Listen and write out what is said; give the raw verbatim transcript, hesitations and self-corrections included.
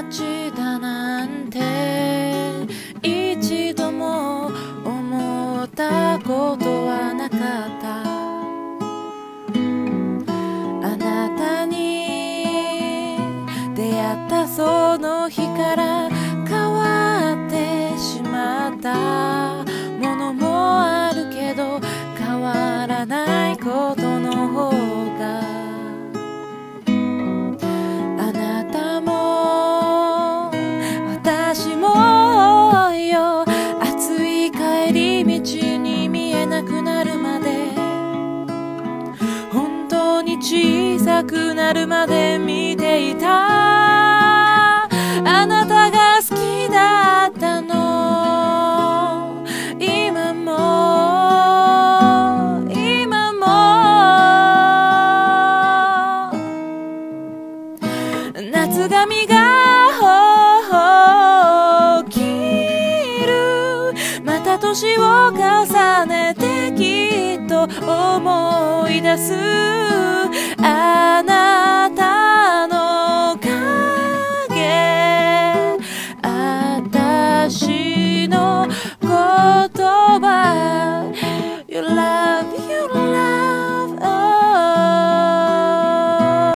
ちだなんて一度も思ったことはなかった。あなたに出会ったその日から変わってしまったものもあるけど、変わらないことの方があなたも私もよ。暑い帰り道に見えなくなるまで、本当に小さくなるまで見ていた。あなたが好きだったの、今も今も。夏髪が起きる、また年を重ねてきっと思い出す。あ